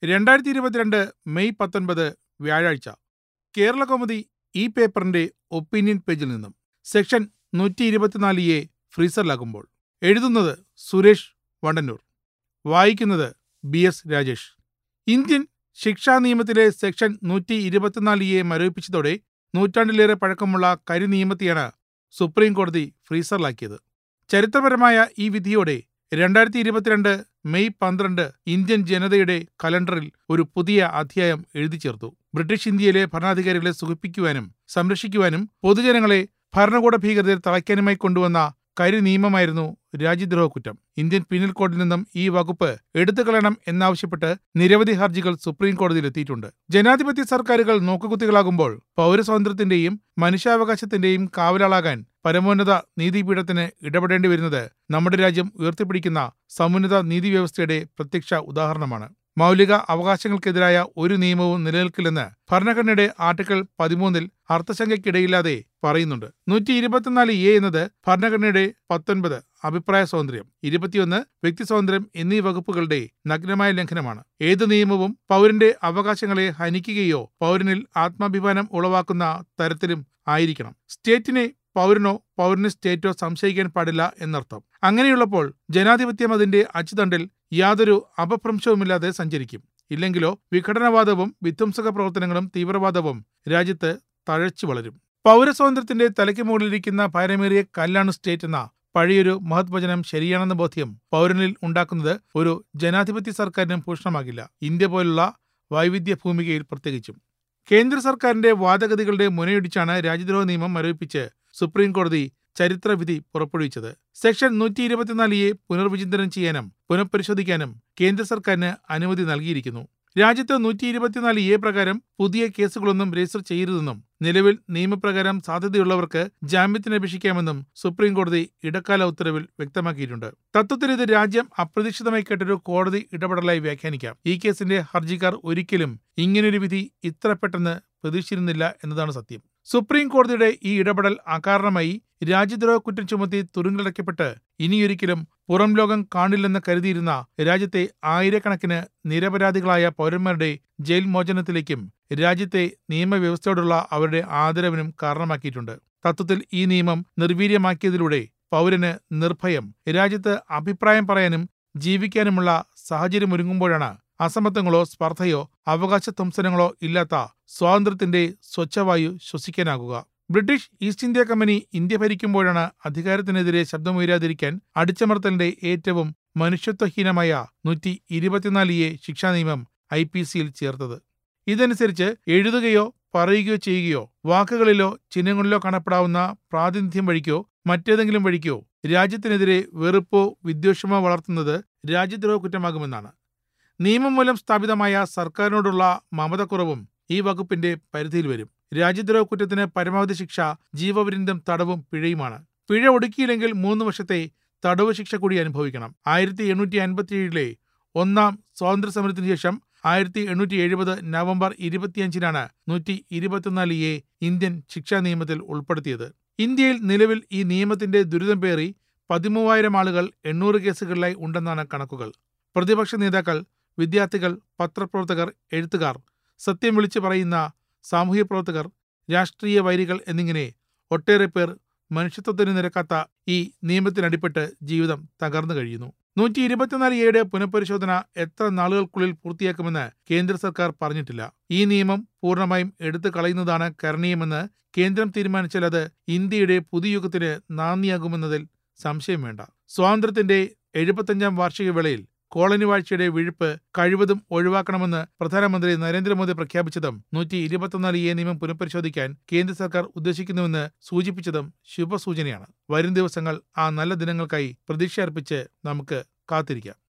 2022 May 19 വ്യാഴാഴ്ച. കേരളകൗമുദി ഈ പേപ്പറിന്റെ ഒപ്പീനിയൻ പേജിൽ നിന്നും സെക്ഷൻ 124A ഫ്രീസറിലാകുമ്പോൾ. എഴുതുന്നത് സുരേഷ് വണ്ടന്നൂർ. വായിക്കുന്നത് BS രാജേഷ്. ഇന്ത്യൻ ശിക്ഷാ നിയമത്തിലെ സെക്ഷൻ 124A മരവിപ്പിച്ചതോടെ നൂറ്റാണ്ടിലേറെ പഴക്കമുള്ള കരി നിയമത്തെയാണ് സുപ്രീം കോടതി ഫ്രീസറിലാക്കിയത്. ചരിത്രപരമായ ഈ വിധിയോടെ 2022 മെയ് 12 ഇന്ത്യൻ ജനതയുടെ കലണ്ടറിൽ ഒരു പുതിയ അധ്യായം എഴുതി ചേർത്തു. ബ്രിട്ടീഷ് ഇന്ത്യയിലെ ഭരണാധികാരികളെ സുഖിപ്പിക്കുവാനും സംരക്ഷിക്കുവാനും പൊതുജനങ്ങളെ ഭരണകൂട ഭീകരതയിൽ തളയ്ക്കാനുമായി കൊണ്ടുവന്ന കരി നിയമമായിരുന്നു രാജ്യദ്രോഹ കുറ്റം. ഇന്ത്യൻ പീനൽ കോഡിൽ നിന്നും ഈ വകുപ്പ് എടുത്തുകളയണം എന്നാവശ്യപ്പെട്ട് നിരവധി ഹർജികൾ സുപ്രീം കോടതിയിലെത്തിയിട്ടുണ്ട്. ജനാധിപത്യ സർക്കാരുകൾ നോക്കുകുത്തികളാകുമ്പോൾ പൗരസ്വാതന്ത്ര്യത്തിന്റെയും മനുഷ്യാവകാശത്തിന്റെയും കാവലാളാകാൻ പരമോന്നത നീതിപീഠത്തിന് ഇടപെടേണ്ടി വരുന്നത് നമ്മുടെ രാജ്യം ഉയർത്തിപ്പിടിക്കുന്ന സമുന്നത നീതിവ്യവസ്ഥയുടെ പ്രത്യക്ഷ ഉദാഹരണമാണ്. മൗലിക അവകാശങ്ങൾക്കെതിരായ ഒരു നിയമവും നിലനിൽക്കില്ലെന്ന് ഭരണഘടനയുടെ ആർട്ടിക്കിൾ 13 അർത്ഥശങ്കയ്ക്കിടയില്ലാതെ പറയുന്നുണ്ട്. 124A എന്നത് ഭരണഘടനയുടെ 19 അഭിപ്രായ സ്വാതന്ത്ര്യം, 21 വ്യക്തി സ്വാതന്ത്ര്യം എന്നീ വകുപ്പുകളുടെ നഗ്നമായ ലംഘനമാണ്. ഏത് നിയമവും പൗരന്റെ അവകാശങ്ങളെ ഹനിക്കുകയോ പൗരനിൽ ആത്മാഭിമാനം ഉളവാക്കുന്ന തരത്തിലും ആയിരിക്കണം. സ്റ്റേറ്റിനെ പൗരനോ പൗരന് സ്റ്റേറ്റോ സംശയിക്കാൻ പാടില്ല എന്നർത്ഥം. അങ്ങനെയുള്ളപ്പോൾ ജനാധിപത്യം അതിന്റെ അച്ചുതണ്ടിൽ യാതൊരു അപഭ്രംശവുമില്ലാതെ സഞ്ചരിക്കും. ഇല്ലെങ്കിലോ വിഘടനവാദവും വിധ്വംസക പ്രവർത്തനങ്ങളും തീവ്രവാദവും രാജ്യത്ത് തഴച്ചു വളരും. പൗരസ്വാതന്ത്ര്യത്തിന്റെ തലയ്ക്ക് മുകളിലിരിക്കുന്ന ഭാരമേറിയ കല്ലാണ് സ്റ്റേറ്റ് എന്ന പഴയൊരു മഹത് വചനം ശരിയാണെന്ന ബോധ്യം പൗരനിൽ ഉണ്ടാക്കുന്നത് ഒരു ജനാധിപത്യ സർക്കാരിനും ഭൂഷണമാകില്ല, ഇന്ത്യ പോലുള്ള വൈവിധ്യ ഭൂമികയിൽ പ്രത്യേകിച്ചും. കേന്ദ്ര സർക്കാരിന്റെ വാദഗതികളുടെ മുനയൊടിച്ചാണ് രാജ്യദ്രോഹ നിയമം മരവിപ്പിച്ച് സുപ്രീം കോടതി ചരിത്രവിധി പുറപ്പെടുവിച്ചത്. സെക്ഷൻ 124A പുനർവിചിന്തനം ചെയ്യാനും പുനഃപരിശോധിക്കാനും കേന്ദ്ര സർക്കാരിന് അനുമതി നൽകിയിരിക്കുന്നു. രാജ്യത്ത് 124A പ്രകാരം പുതിയ കേസുകളൊന്നും രജിസ്റ്റർ ചെയ്യരുതെന്നും നിലവിൽ നിയമപ്രകാരം സാധ്യതയുള്ളവർക്ക് ജാമ്യത്തിന് അപേക്ഷിക്കാമെന്നും സുപ്രീം കോടതി ഇടക്കാല ഉത്തരവിൽ വ്യക്തമാക്കിയിട്ടുണ്ട്. തത്വത്തിൽ ഇത് രാജ്യം അപ്രതീക്ഷിതമായി കേട്ടൊരു കോടതി ഇടപെടലായി വ്യാഖ്യാനിക്കാം. ഈ കേസിന്റെ ഹർജിക്കാർ ഒരിക്കലും ഇങ്ങനൊരു വിധി ഇത്ര പെട്ടെന്ന് പ്രതീക്ഷിച്ചിരുന്നില്ല എന്നതാണ് സത്യം. സുപ്രീം കോടതിയുടെ ഈ ഇടപെടൽ അകാരണമായി രാജ്യദ്രോഹ കുറ്റം ചുമത്തി തുറുങ്കിലടയ്ക്കപ്പെട്ട് ഇനിയൊരിക്കലും പുറം ലോകം കാണില്ലെന്ന് കരുതിയിരുന്ന രാജ്യത്തെ ആയിരക്കണക്കിന് നിരപരാധികളായ പൗരന്മാരുടെ ജയിൽ മോചനത്തിലേക്കും രാജ്യത്തെ നിയമവ്യവസ്ഥയോടുള്ള അവരുടെ ആദരവിനും കാരണമാക്കിയിട്ടുണ്ട്. തത്വത്തിൽ ഈ നിയമം നിർവീര്യമാക്കിയതിലൂടെ പൗരന് നിർഭയം രാജ്യത്ത് അഭിപ്രായം പറയാനും ജീവിക്കാനുമുള്ള സാഹചര്യമൊരുങ്ങുമ്പോഴാണ് അസമത്വങ്ങളോ സ്പർദ്ധയോ അവകാശധ്വംസനങ്ങളോ ഇല്ലാത്ത സ്വാതന്ത്ര്യത്തിന്റെ സ്വച്ഛവായു ശ്വസിക്കാനാകുക. British East India Company India ഭരിക്കുമ്പോഴാണ് അധികാരത്തിനെതിരെ ശബ്ദമുയരാതിരിക്കാൻ അടിച്ചമർത്തലിന്റെ ഏറ്റവും മനുഷ്യത്വഹീനമായ 124A ശിക്ഷാ നിയമം IPCയിൽ ചേർത്തത്. ഇതനുസരിച്ച് എഴുതുകയോ പറയുകയോ ചെയ്യുകയോ വാക്കുകളിലോ ചിഹ്നങ്ങളിലോ കാണപ്പെടാവുന്ന പ്രാതിനിധ്യം വഴിക്കോ മറ്റേതെങ്കിലും വഴിക്കോ രാജ്യത്തിനെതിരെ വെറുപ്പോ വിദ്വേഷമോ വളർത്തുന്നത് രാജ്യദ്രോഹ കുറ്റമാകുമെന്നാണ്. നിയമം മൂലം സ്ഥാപിതമായ സർക്കാരിനോടുള്ള മമതക്കുറവും ഈ വകുപ്പിന്റെ പരിധിയിൽ വരും. രാജ്യദ്രോഹ കുറ്റത്തിന് പരമാവധി ശിക്ഷ ജീവപര്യന്തം തടവും പിഴയുമാണ്. പിഴ ഒടുക്കിയില്ലെങ്കിൽ 3 വർഷത്തെ തടവ് ശിക്ഷ കൂടി അനുഭവിക്കണം. 1857 ഒന്നാം സ്വാതന്ത്ര്യ സമരത്തിന് ശേഷം 1870 നവംബർ 25 124A ഇന്ത്യൻ ശിക്ഷാ നിയമത്തിൽ ഉൾപ്പെടുത്തിയത്. ഇന്ത്യയിൽ നിലവിൽ ഈ നിയമത്തിന്റെ ദുരിതം പേറി 13,000 ആളുകൾ 800 കേസുകളിലായി ഉണ്ടെന്നാണ് കണക്കുകൾ. പ്രതിപക്ഷ നേതാക്കൾ, വിദ്യാർത്ഥികൾ, പത്രപ്രവർത്തകർ, എഴുത്തുകാർ, സത്യം വിളിച്ചു പറയുന്ന സാമൂഹ്യ പ്രവർത്തകർ, രാഷ്ട്രീയ വൈരികൾ എന്നിങ്ങനെ ഒട്ടേറെ പേർ മനുഷ്യത്വത്തിന് നിരക്കാത്ത ഈ നിയമത്തിനടിപ്പെട്ട് ജീവിതം തകർന്നു കഴിയുന്നു. 124Aയുടെ പുനഃപരിശോധന എത്ര നാളുകൾക്കുള്ളിൽ പൂർത്തിയാക്കുമെന്ന് കേന്ദ്ര സർക്കാർ പറഞ്ഞിട്ടില്ല. ഈ നിയമം പൂർണ്ണമായും എടുത്തു കളയുന്നതാണ് കരണീയമെന്ന് കേന്ദ്രം തീരുമാനിച്ചാൽ അത് ഇന്ത്യയുടെ പുതുയുഗത്തിന് നാന്ദിയാകുമെന്നതിൽ സംശയം വേണ്ട. സ്വാതന്ത്ര്യത്തിന്റെ 75ാം വാർഷിക വേളയിൽ കോളനി വാഴ്ചയുടെ വിഴുപ്പ് കഴിവതും ഒഴിവാക്കണമെന്ന് പ്രധാനമന്ത്രി നരേന്ദ്രമോദി പ്രഖ്യാപിച്ചതും 124A നിയമം പുനഃപരിശോധിക്കാൻ കേന്ദ്ര സർക്കാർ ഉദ്ദേശിക്കുന്നുവെന്ന് സൂചിപ്പിച്ചതും ശുഭസൂചനയാണ്. വരും ദിവസങ്ങൾ ആ നല്ല ദിനങ്ങൾക്കായി പ്രതീക്ഷ അർപ്പിച്ച് നമുക്ക് കാത്തിരിക്കാം.